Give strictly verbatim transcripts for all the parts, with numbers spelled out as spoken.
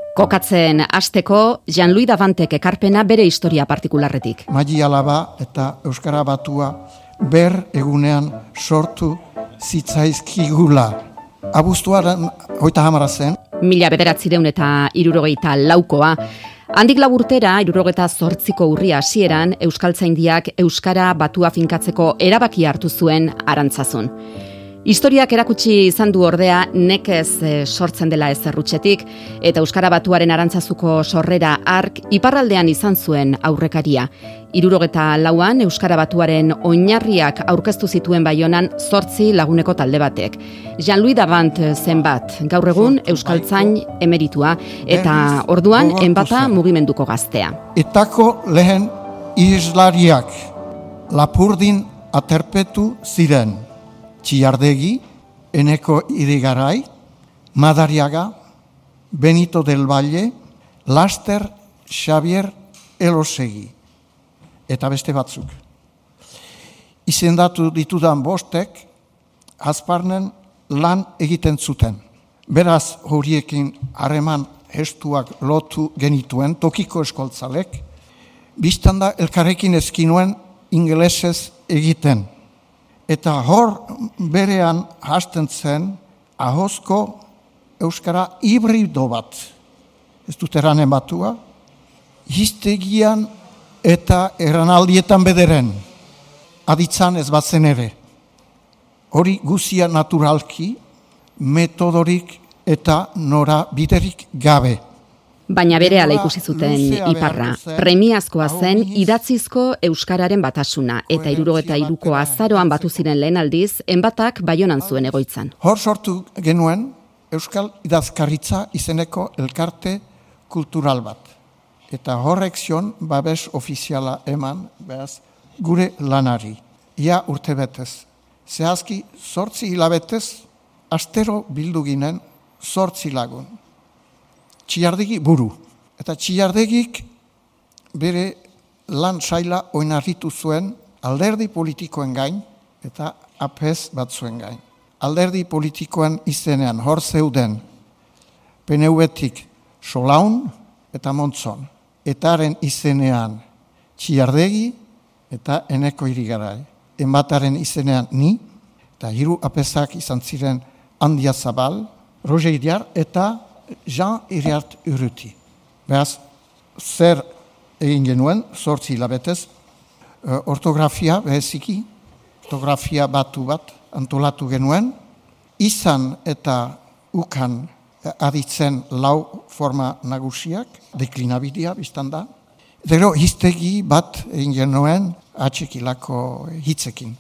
Kokatzen hasteko Jean-Louis Davantek ekarpena bere historia partikularretik. Magi Alaba eta Euskara Batua ber egunean sortu zitzaizkigula. Abuztuaren hogeita hamara zen. Mila bederatzireun eta hirurogeita laukoa. Handik lau urtera, hirurogeita zortziko urria hasieran, Euskaltzaindiak Euskara Batua finkatzeko erabakia hartu zuen Arantzazun. Historiak erakutsi izan du ordea nekez e, sortzen dela ezerrutxetik, eta Euskara Batuaren Arantzazuko sorrera hark iparraldean izan zuen aurrekaria. Hirurogeta lauan Euskara Batuaren oinarriak aurkeztu zituen Baionan zortzi laguneko talde batek. Jean-Louis Davant zenbat, gaur egun Euskaltzain emeritua, eta orduan enbata mugimenduko gaztea. Etako lehen islariak Lapurdin aterpetu ziren. Txillardegi, Eneko Irigaray, Madariaga, Benito del Valle, Laster, Xavier Elosegi, eta beste batzuk. Izendatu ditudan bostek, Azparnen lan egiten zuten. Beraz horiekin harreman estuak lotu genituen, tokiko eskoltzalek, biztanda elkarrekin ezkinuen ingelesez egiten. Eta hor berean hasten zen ahozko Euskara hibrido bat. Ez dut eranen batua. Hiztegian eta eranaldietan bederen. Aditzan ez batzen ere. Hori guzia naturalki, metodorik eta nora biderik gabe. Baina berehala ikusi zuten iparra. Premiazkoa zen idatzizko euskararen batasuna, eta hirurogeta hiruko azaroan batu ziren lehen aldiz, enbatak Baionan zuen egoitzan. Hor sortu genuen Euskal Idazkaritza izeneko elkarte kultural bat. Eta horrek zion babes ofiziala eman, behaz, gure lanari. Ia urte betez. Zehazki, zortzi hilabetez, astero bildu ginen zortzi lagun. Txillardegi buru. Eta Txillardegik bere lan saila oinarritu zuen alderdi politikoen gain eta apez batzuen gain. Alderdi politikoen izenean hor zeuden P N V-tik Solaun eta Montzon. Etaren izenean Txillardegi eta Eneko Irigaray. Enbataren izenean ni, eta hiru apezak izan ziren Handia Zabal, Roger Iriar eta Jean Iriart Urruti. Beraz, zer egin genuen, zortzi hilabetez, ortografia beheziki, ortografia batu bat antolatu genuen, izan eta ukan aditzen lau forma nagusiak, deklinabidea biztan da. Gero hiztegi bat egin genuen atxekilako hitzekin.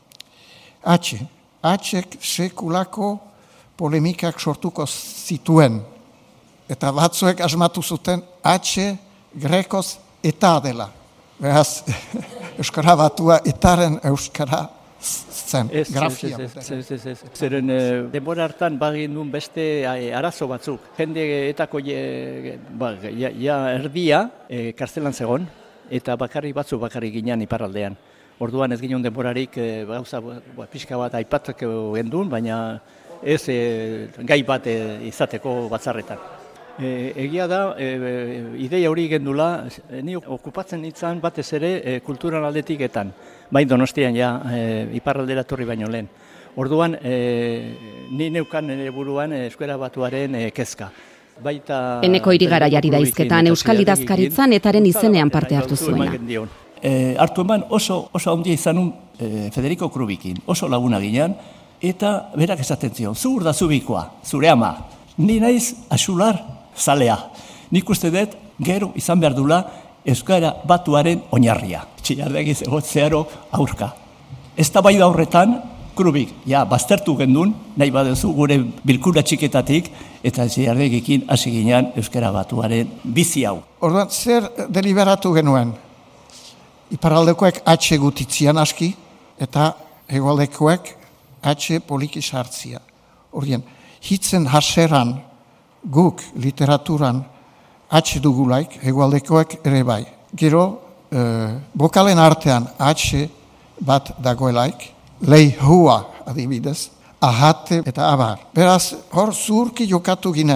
Atxe, atxek sekulako polemikak sortuko zituen, eta batzuek asmatu zuten atxe grekoz eta dela. Beraz, Euskara Batua etaren Euskara zen, ez, grafia. Ez, ez, ez, ez, ez. Zeren eh, denbora hartan bagin duen beste eh, arazo batzuk. Jende etako je, ba, ja, ja erdia eh, kartzelan zegon, eta bakarrik batzuk bakarrik ginen iparraldean. Orduan ez ginen denborarik eh, gauza ba, pixka bat aipatzak gendun, baina ez e, gai bat e, izateko batzarretan. E, egia da, e, ideia hori gendula, ni okupatzen nintzen batez ere e, kulturan aldetiketan, bain Donostian ja e, iparraldera torri baino lehen. Orduan, e, ni neukan nire buruan e, Euskara Batuaren e, kezka. Baita Eneko Irigarayari da hizketan Euskal Idazkaritzan etaren izenean parte hartu zuena. E, hartu eman oso, oso handia izanun e, Federico Krubikin, oso laguna ginean, eta berak esaten zion, zu urda zubikoa, zure ama, ni naiz asular zalea. Nik uste dut, gero izan behar dula Euskara Batuaren oinarria. Txillardegi zegotzearo aurka. Ez da bai da horretan, Krubik, ja, baztertu gendun, nahi baduzu gure bilkura txiketatik, eta Txillardegikin hasi ginean Euskara Batuaren bizi hau. Orduan, zer deliberatu genuen? Iparraldekoek atxe gutitzian aski, eta hegoaldekoek atxe poliki sartzia. Horien, hitzen haseran guk literaturan atxe dugulaik, hegoaldekoek ere bai. Gero, eh, bokalen artean atxe bat dagoelaik, leihua adibidez, ahate eta abar. Beraz, hor zuurki jokatu ginen,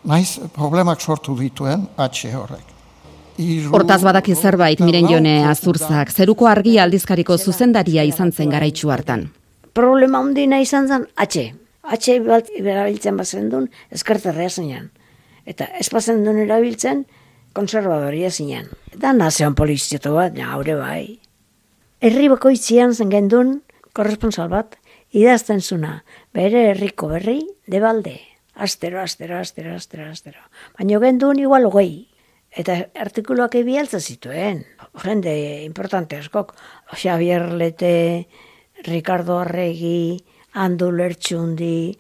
naiz problemak sortu dituen atxe horrek. Iru... Hortaz badaki zerbait Miren Jone Azurzak, Zeruko Argia aldizkariko zuzendaria izan zen garaitsu hartan. Problema handina izan zen atxe. Atxe erabiltzen bazen duen eskerterrea zinean. Eta ez bazen duen erabiltzen konservadoria zinean. Eta nazean poliziatu bat, haure bai. Herri bakoitzian zen gendun korresponsal bat, idazten zuna, bere herriko berri, debalde. Astero, astero, astero, astero, astero. Baina gendun igual hogei. Eta artikuluak ebialtza zituen. Jende importante askok. Xavier Lete, Ricardo Arregi, Andu Lertxundi,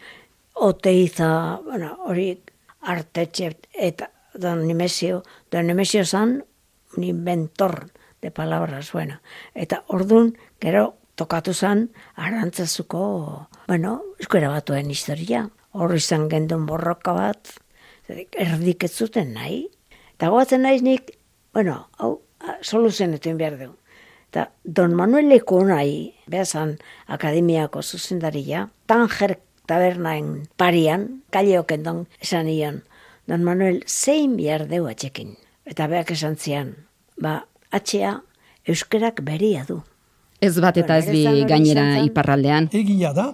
Oteiza, bueno, hori Artetxe eta Don Nemesio. Don Nemesio zan un inventor de palabras, bueno. Eta ordun gero tokatu zan Arantzazuko, bueno, eskuera batuen historia. Hor izan gendun borroka bat, erdik ez zuten nahi. Eta goatzen naiz nik, bueno, hau, soluzionetuin behar dugu. Eta Don Manuel Lekunai, behazan akademiako zuzendaria, Tanger tabernaen parian, kaleoken don esan ion, Don Manuel zein behar dugu atxekin. Eta behak esan zian, ba, atxea euskerak beria du. Ez bat eta ez bi gainera iparraldean. Egia da,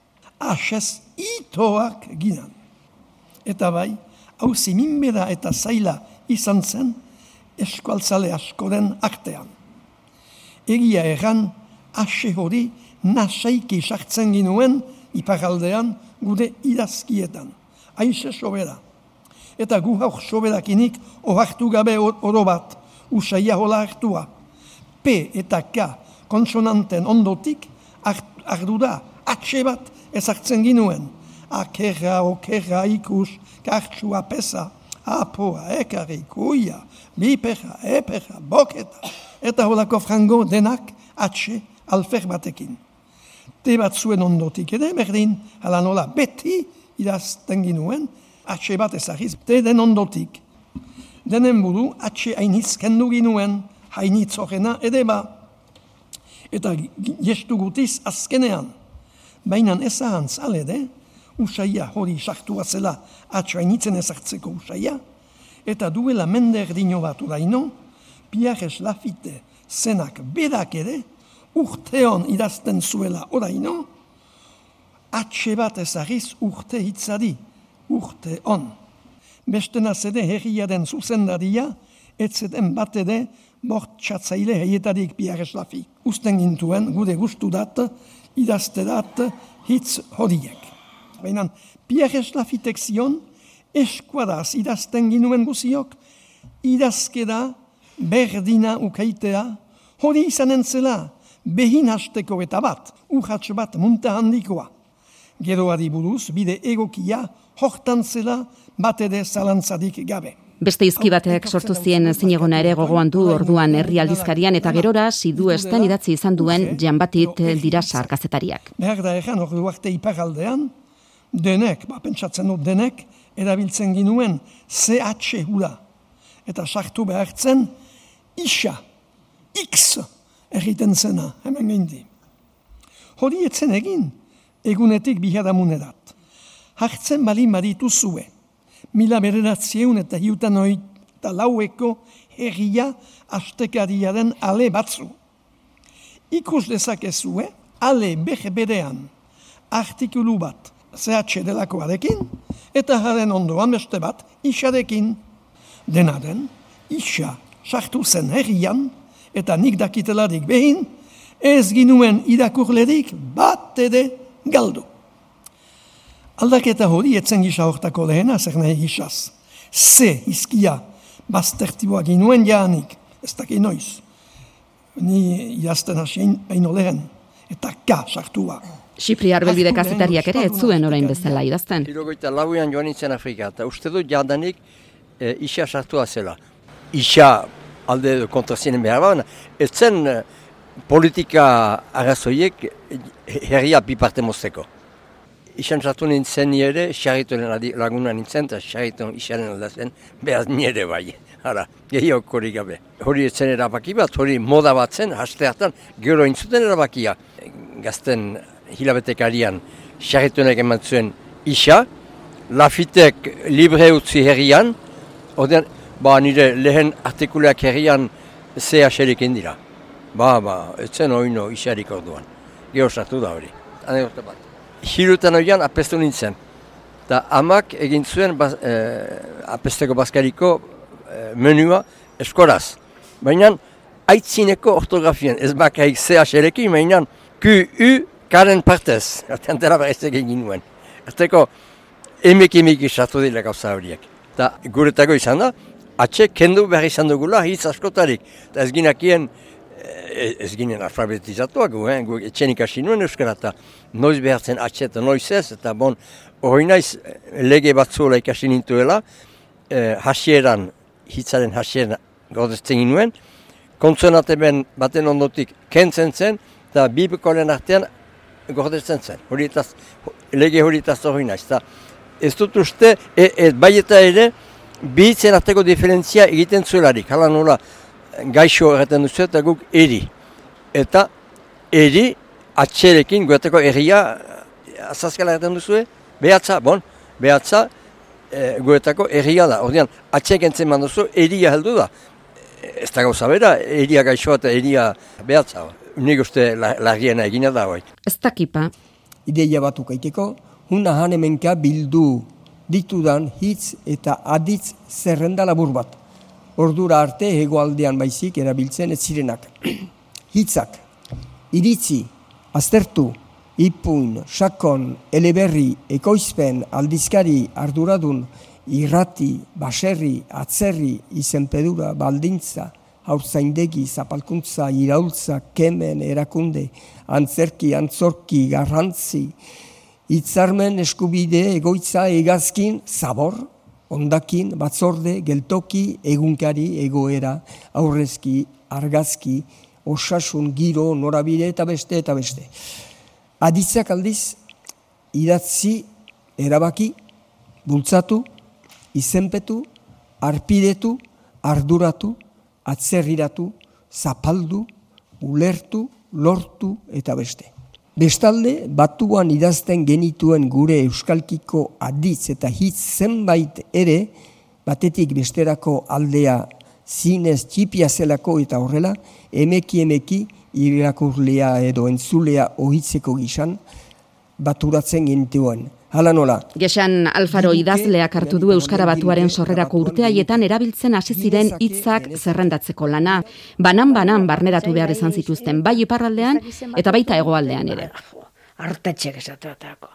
asez itoak ginan. Eta bai, hau ziminbera eta zaila izan zen eskualtzale askoren artean. Egia erran, ase hori nasaiki sartzen ginuen iparaldean gude idazkietan. Aize sobera. Eta gu hauk soberakinik ohartu gabe oro bat, usaia hola hartua. P eta K konsonanten ondotik ardura atxe bat ezartzen ginuen. Akerra, okerra, ikus, kartsua, pesa, apoa, ekarri, kuia, biperra, eperra, boketa, eta holako frango denak atxe alfer batekin. Te bat zuen ondotik ere, berdin, hala nola beti idazten ginuen, atxe bat ezagiz, te den ondotik. Denen buru, atxe hainitz kendu ginuen, hainitz horrena ere ba. Eta gestu gutiz azkenean, bainan ezahantz alede, usaia hori sartua zela atxainitzen ezartzeko usaia, eta duela mende erdino bat uraino, Pierres Lafite zenak berak ere, urteon idazten zuela oraino, atxe bat ezagiz urte hitzari, urte on. Bestena zede herriaren zuzendaria, etzeten bat ere bortxatzaile heietarik Pierres Lafite. Usten gintuen, gude gustu dat, idazterat hitz horiek. Baina, Pierres Lafitek zion, eskuadaz idazten ginuen guziok, idazkeda, berdina ukaitea, hori izanen zela, behin hasteko eta bat, urratx bat munta handikoa. Geroari buruz, bide egokia, hortan zela, bat ere zalantzadik gabe. Beste izki batek sortu zien zinegona ere gogoan du orduan herri aldizkarian eta gerora sidu esten idatzi izan duen Janbatit Dirasar kazetariak. Behar da egan, ordu arte iparaldean, denek, ba, pentsatzen dut denek, erabiltzen ginuen C H hura. Eta sartu behartzen, isa, X egiten zena, hemen gindi. Hori etzen egin, egunetik biharamunerat. Hartzen balin baditu zue, mila bereratzeun eta hiutan hori eta laueko herria astekariaren ale batzu. Ikus dezakezue, ale behe berean, artikulu bat, C H delakoarekin, eta haren ondoan beste bat, isarekin. Dena den, isa sartu zen herrian, eta nik dakitelarik behin, ez ginuen irakurlerik bat ere galdu. Aldaketa hori etzen gisa hortako lehena, zer nahi gisaz. Z izkia baztertiboa ginuen jaanik, ez daki noiz. Ni idazten hasien baino lehen, eta K sartua. Xipri Arbelbide kazetariak ere ez zuen orain bezala idazten. Hirurogeita lauean joan nintzen Afrika, eta uste dut jadanik e, isa sartua zela. Isa alde kontrazinen behar baina, ez zen e, politika arazoiek herria biparte mozteko. Isan sartu nintzen nire, xarritoren laguna nintzen, eta xarriton isaren aldazen, behaz nire bai. Hara, gehiok hori gabe. Hori etzen erabaki bat, hori moda bat zen, haste hartan, gero intzuten erabakia. Gazten hilabetekarian xarritonek eman zuen isa, Lafitek libre utzi herrian, ordean, ba, nire lehen artikuleak herrian C H L-ekin dira. Ba, ba, etzen oino isarik orduan. Gero sartu da hori. Anekdota bat. Hirutan horian apestu nintzen. Eta amak egin zuen baz, eh, apesteko bazkariko eh, menua eskoraz. Baina aitzineko ortografian, ez bakaik C H L-ekin, baina Q U karen partez. Atentera berrezte egin nuen. Azteko emek-emek sartu dira gauza horiek. Eta guretako izan da, atxe kendu behar izan dugula hitz askotarik. Eta ez ginakien, ez ginen alfabetizatuak, gu, eh? gu etxen ikasi nuen euskara, eta noiz behartzen atxe eta noiz ez, eta bon, hori naiz lege batzuela ikasi nintuela, eh, hasieran, hitzaren hasieran gaudezten ginuen, kontsonate ben baten ondotik kentzen zen, eta bibekoaren artean gordetzen zen. Horietaz, lege horietaz hori naiz. Eta ez dut uste, e, e, bai eta ere, bihitzen arteko diferentzia egiten zuelarik. Hala nola, gaixo erraten duzu eta guk eri. Eta eri, atxerekin, guetako erria, azazkala erraten duzu, behatza, bon, behatza, e, guetako erria da. Ordean, atxek entzen man duzu, eria heldu da. Ez da gauza bera, eria gaixoa eta eria behatza. Nik uste larriena egina da, bai. Ez dakipa. Ideia batu kaiteko, huna hanemenka bildu ditudan hitz eta aditz zerrenda labur bat. Ordura arte hegoaldean baizik erabiltzen ez zirenak. Hitzak, iritzi, aztertu, ipuin, sakon, eleberri, ekoizpen, aldizkari, arduradun, irrati, baserri, atzerri, izenpedura, baldintza, haurtzaindegi, zapalkuntza, iraultza, kemen, erakunde, antzerki, antzorki, garrantzi, hitzarmen, eskubide, egoitza, egazkin, zabor, ondakin, batzorde, geltoki, egunkari, egoera, aurrezki, argazki, osasun, giro, norabide eta beste eta beste. Aditzak aldiz, idatzi, erabaki, bultzatu, izenpetu, arpidetu, arduratu, atzerriratu, zapaldu, ulertu, lortu eta beste. Bestalde, batuan idazten genituen gure euskalkiko aditz eta hitz zenbait ere, batetik besterako aldea zinez txipia zelako eta horrela, emeki emeki irakurlea edo entzulea ohitzeko gizan, baturatzen genituen. Hala nola. Gexan Alfaro idazleak hartu du Euskara Batuaren sorrerako urteaietan erabiltzen hasi ziren hitzak zerrendatzeko lana. Banan-banan barneratu behar izan zituzten, bai iparraldean eta baita hegoaldean ere. Artetxek esateatako.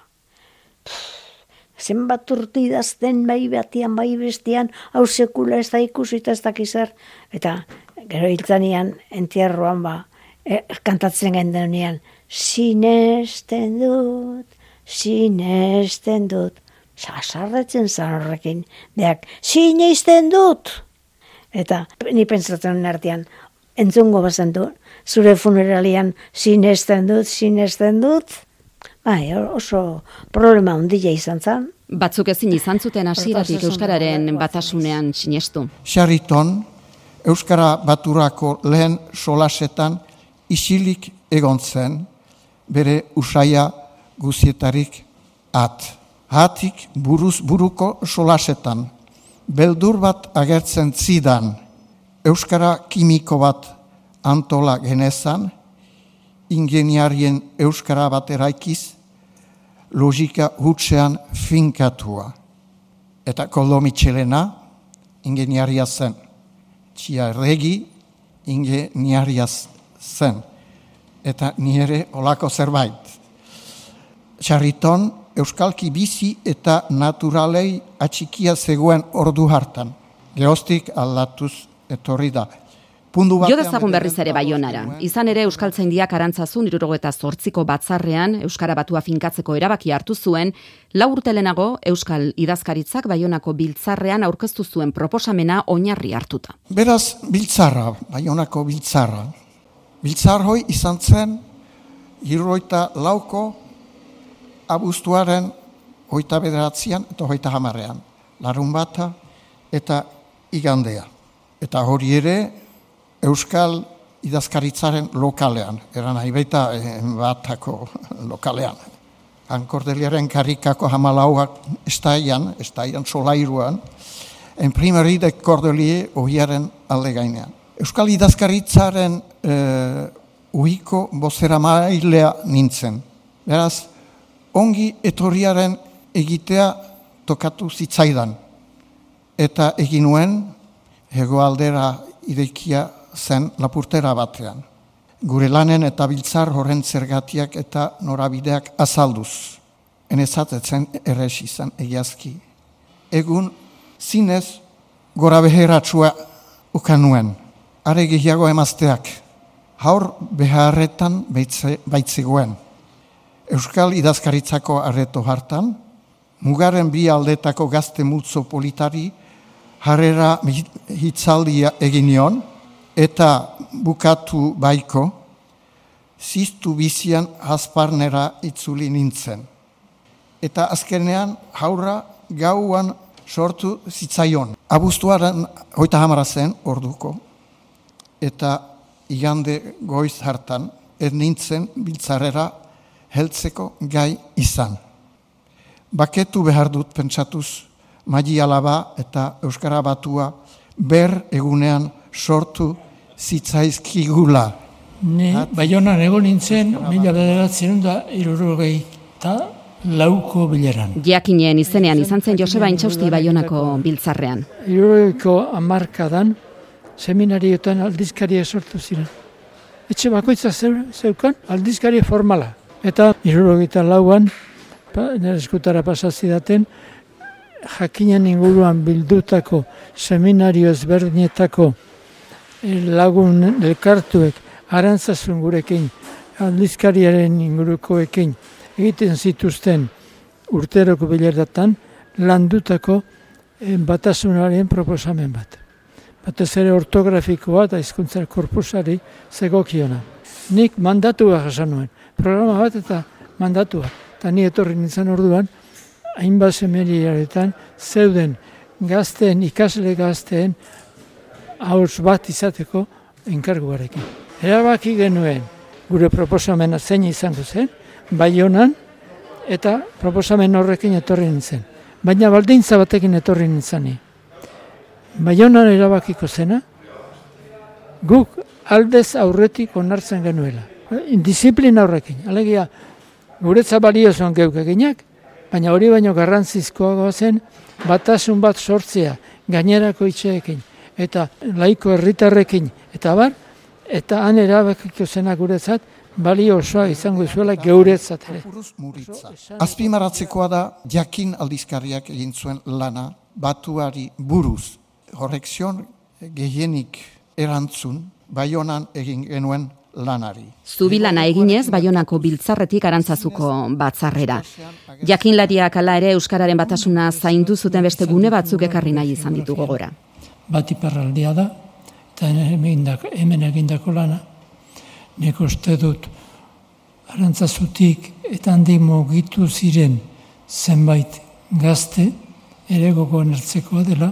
Zenbat urte idazten bai batian, bai bestian, hau sekula ez da ikusi eta ez dakizar. Eta gero hiltzanean, entierroan ba, eh, kantatzen gendenean, sinesten dut, sinesten dut. Sasarretzen zan horrekin. Beak, sinesten dut! Eta ni pentsatzen artean, entzungo bazen du, zure funeralian sinesten dut, sinesten dut. Bai, oso problema handia izan zen. Batzuk ezin izan zuten hasieratik euskararen batasunean sinestu. Sarriton, Euskara Baturako lehen solasetan isilik egon zen, bere usaia guzietarik at. Hatik buruz buruko solasetan. Beldur bat agertzen zidan, Euskara kimiko bat antola genezan, ingeniarien Euskara bat eraikiz, logika hutsean finkatua. Eta Koldo Mitxelena ingeniaria zen. Txia Erregi ingeniaria zen. Eta nire olako zerbait. Sarriton euskalki bizi eta naturalei atxikia zegoen ordu hartan. Geroztik aldatuz etorri da. Jo dezagun berriz ere Baionara. Izan ere Euskaltzaindiak Arantzazun hirurogeita zortziko batzarrean Euskara Batua finkatzeko erabaki hartu zuen, lau urte lehenago Euskal Idazkaritzak Baionako biltzarrean aurkeztu zuen proposamena oinarri hartuta. Beraz, biltzarra, Baionako biltzarra. Biltzar hoi izan zen hirurogeita lauko abuztuaren hogeita bederatzian eta hogeita hamarrean. Larun bata eta igandea. Eta hori ere Euskal Idazkaritzaren lokalean, eran nahi baita batako lokalean. Kordeliaren karikako hamalauak estaian, estaian solairuan, en primari de Cordelier ohiaren alde gainean. Euskal idazkaritzaren e, uhiko bozera mailea nintzen. Beraz, ongi etorriaren egitea tokatu zitzaidan. Eta egin nuen, hegoaldera ideikia zen lapurtera batean. Gure lanen eta biltzar horren zergatiak eta norabideak azalduz. Enezatetzen errez izan egiazki. Egun zinez gora beheratsua ukan nuen. Are gehiago emazteak. Haur beharretan baitzegoen. Euskal idazkaritzako arreto hartan, mugaren bi aldetako gazte multzo politari harrera hitzaldia egin nion, eta bukatu baiko, ziztu bizian hasparnera itzuli nintzen. Eta azkenean haurra gauan sortu zitzaion. Abuztuaren hoita hamara zen orduko, eta igande goiz hartan, ez nintzen biltzarrera heltzeko gai izan. Baketu behar dut pentsatuz, Magi Alaba eta Euskara Batua ber egunean sortu zitzaizkigula. Ni Baionan egon nintzen, mila bederatzen da hirurogei eta lauko bileran. Jakinen izenean izan zen Joseba Intxausti Baionako biltzarrean. Hirurogeiko hamarkadan seminarioetan aldizkaria sortu ziren. Etxe bakoitza zeukan aldizkaria formala. Eta hirurogeita lauan, nire eskutara pasazidaten, jakinen inguruan bildutako seminario ezberdinetako lagun elkartuek Arantzazun gurekin, aldizkariaren ingurukoekin egiten zituzten urteroko bileratan landutako batasunaren proposamen bat. Batez ere ortografikoa eta hizkuntza korpusari zegokiona. Nik mandatua jasan nuen, programa bat eta mandatua. Eta ni etorri nintzen orduan, hainbat seminarietan zeuden gazteen, ikasle gazteen hauz bat izateko enkarguarekin. Erabaki genuen gure proposamena zein izango zen, Baionan eta proposamen horrekin etorri nintzen. Baina baldintza batekin etorri nintzen ni. Baionan erabakiko zena, guk aldez aurretik onartzen genuela. Disiplina horrekin, alegia guretza balio zuen geuk eginak, baina hori baino garrantzizkoagoa zen batasun bat sortzea gainerako itxeekin eta laiko herritarrekin eta bar, eta han erabakiko zena guretzat balio osoa izango zuela geuretzat ere. Azpimarratzekoa da Jakin aldizkariak egin zuen lana Batuari buruz. Horrek zion gehienik erantzun Baionan egin genuen lanari. Zubilana eginez Baionako biltzarretik Arantzazuko batzarrera. Jakinlariak hala ere Euskararen batasuna zaindu zuten beste gune batzuk ekarri nahi izan ditu gogora. Bat iparraldia da, eta hemen egindako lana. Nik uste dut Arantzazutik eta handi mugitu ziren zenbait gazte ere gogoan hartzekoa dela,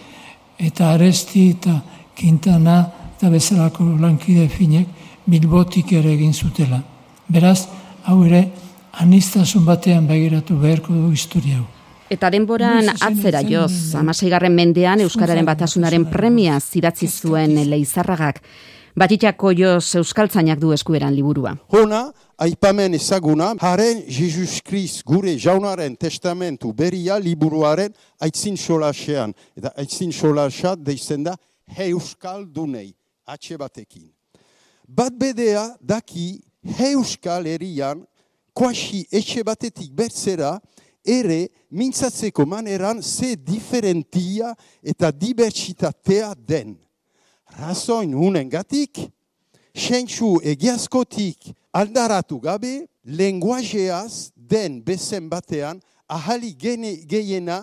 eta Aresti eta Quintana eta bezalako lankide finek Bilbotik ere egin zutela. Beraz, hau ere, aniztasun batean begiratu beharko du historia hau. Eta denboran atzera joz, hamaseigarren mendean Euskararen batasunaren premia zidatzi zuen Leizarragak. Batitako joz euskaltzainak du eskueran liburua. Hona, aipamen ezaguna, haren Jesus Krist gure jaunaren testamentu berria liburuaren aitzin solasean. Eta aitzin solasat deitzen da euskaldunei, atxe batekin. Bat bedea daki euskal herrian, kuasi etxe batetik bertzera, ere mintzatzeko maneran ze diferentia eta dibertsitatea den. Razoin unengatik, sentsu egiazkotik aldaratu gabe, lenguajeaz den bezen batean, ahali gehiena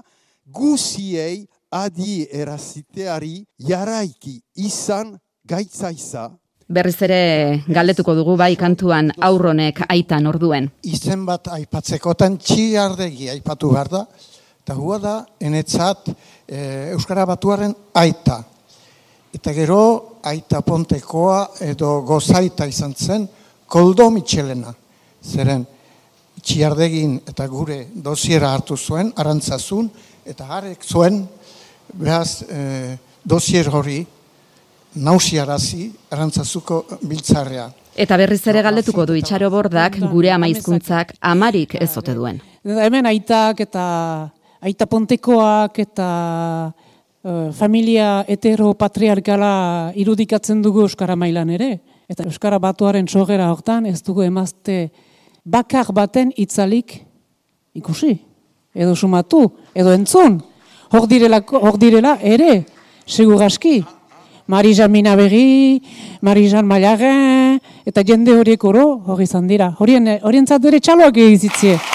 guziei adi eraziteari jaraiki izan gaitzaiza. Berriz ere galdetuko dugu bai kantuan aurronek aitan orduen. Izen bat aipatzekotan txiardegi aipatu behar da, eta hua da, enetzat e, Euskara Batuaren aita. Eta gero aita pontekoa edo gozaita izan zen Koldo Mitxelena. Zeren Txiardegin eta gure dosiera hartu zuen, Arantzazun, eta harek zuen, behaz, e, dosier hori nausiarazi Arantzazuko biltzarrea. Eta berriz ere galdetuko du Itxaro Bordak gure ama hizkuntzak amarik ez ote duen. Hemen aitak eta aita pontekoak eta uh, familia heteropatriarkala irudikatzen dugu Euskara mailan ere. Eta Euskara batuaren sogera hortan ez dugu emazte bakar baten itzalik ikusi, edo sumatu, edo entzun. Hor direla, hor direla ere, segurazki. Marijan Minabegi, Marijan Mailagen, eta jende horiek oro hori izan dira. Horien, horientzat ere txaloak egizitzie.